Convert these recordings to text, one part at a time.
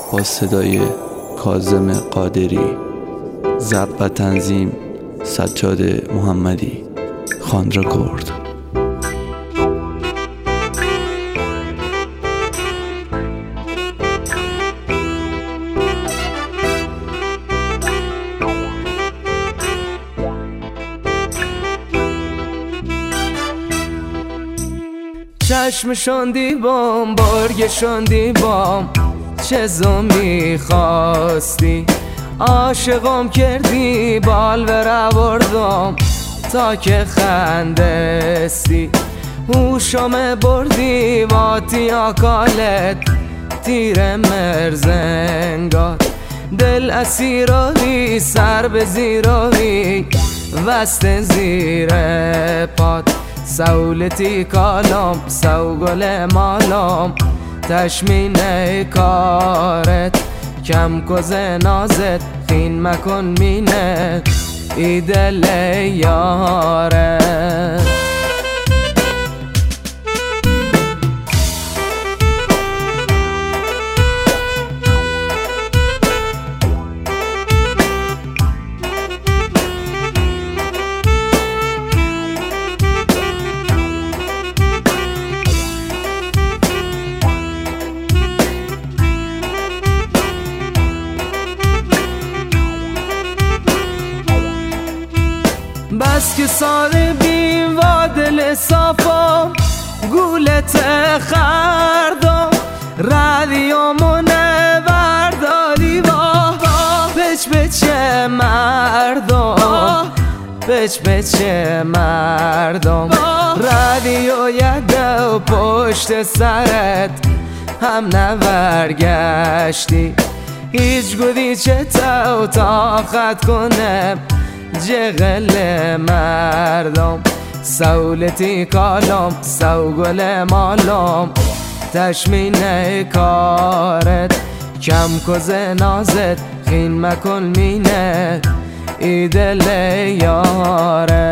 با صدای کاظم قادری، ضبط و تنظیم سجاد محمدی، خان رکورد. چشمشون دیبام، برگشون دیبام، چزو میخواستی عاشقم کردی، بال بر بردم تا که خندستی، هوشم بردی واتی آکالت تیر مرزنگار، دل اسیروی سر به زیروی وست زیر پاد، سولتی کالم سو گل مالم تشمینه کارت، کم کز نازت خین مکن مینه ای دل یاره. بس که سال بیم و دل صافم گولت خردم، رادیومونه برداری بچ بچه مردم، بچ بچه مردم، رادیو یده و پشت سرت هم نبرگشتی، هیچ گودی چه تو طاقت کنم جغل مردم، سولتی کالم سو گل مالم تشمینه کارت، کم کز نازت خین مکن مینه ای دل یاره.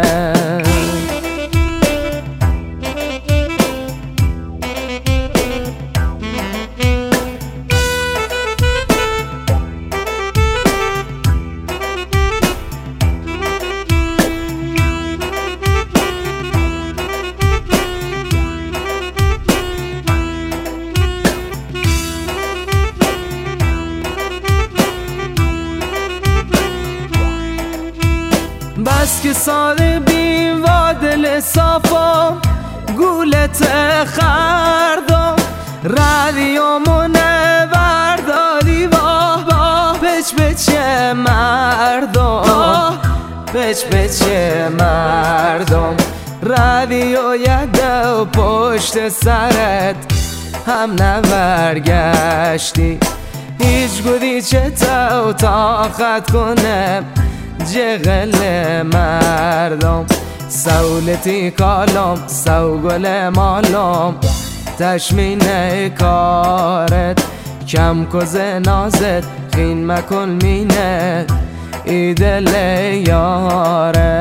بس که سال بیم و دل صافم گولت خردم، رادیومونه برداری بچ بچه مردم، بچ بچه مردم، رادیو یده و پشت سرت هم نبرگشتی، هیچ گودی چه تو طاقت کنم جغل مردم، سولتی کالم سو گل مالم تشمینه کارت، کم کز نازت خین مکن مینه ای دل یاره.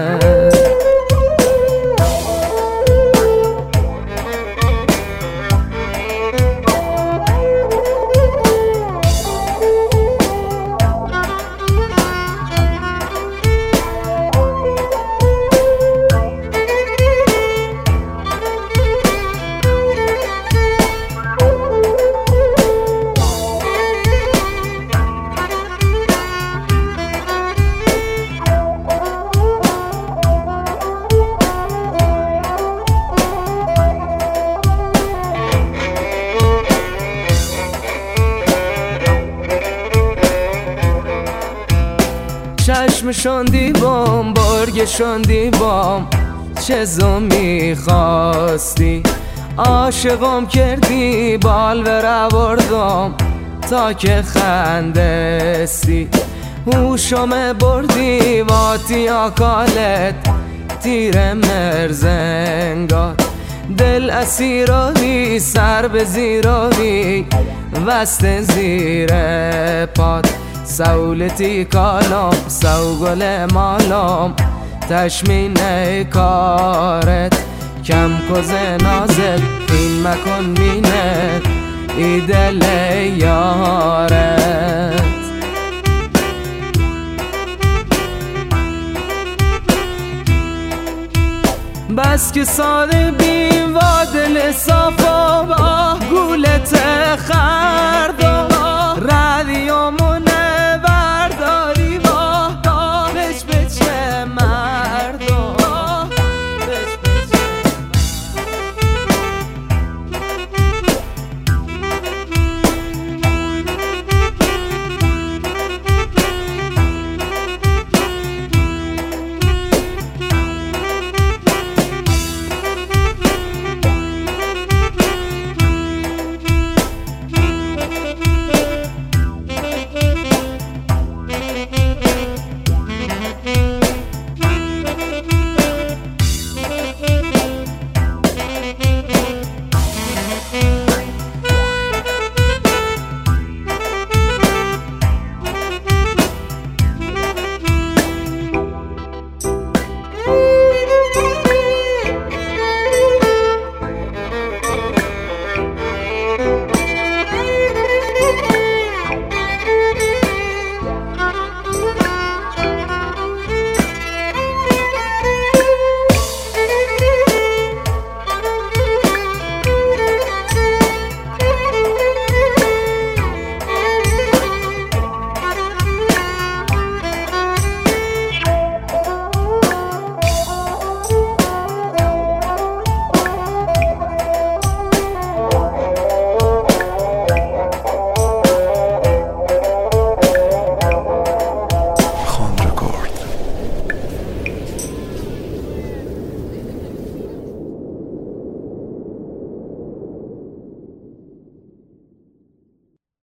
چشمشون دیبام، برگشون دیبام، چزو میخواستی عاشقم کردی، بال بر بردم تا که خندستی، هوشم بردی واتی آکالت تیر مرزنگار، دل اسیروی سر به زیروی وست زیر پاد، سولتی کالم سو گل مالم تشمینه کارت، کم کز نازت این مکن مینه ای دل یار. که ساده بیم و دل صافا